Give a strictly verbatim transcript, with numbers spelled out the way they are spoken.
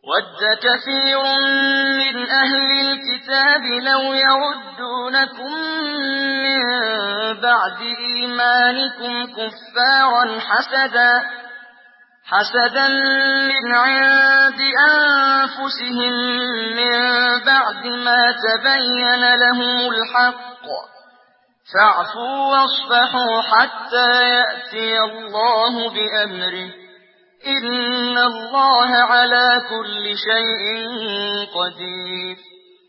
وَدَّ كَثِيرٌ مِّنْ أَهْلِ الْكِتَابِ لَوْ يَرُدُّونَكُم مِّن بَعْدِ إِيمَانِكُمْ كُفَّارًا حَسَدًا حَسَدًا مِّنْ عِندِ أَنفُسِهِم مِّن بَعْدِ مَا تَبَيَّنَ لَهُمُ الْحَقُّ ۖ فَاعْفُوا وَاصْفَحُوا حَتَّىٰ يَأْتِيَ اللَّهُ بِأَمْرِهِ ۗ إِنَّ اللَّهَ عَلَىٰ كُلِّ شَيْءٍ قَدِيرٌ.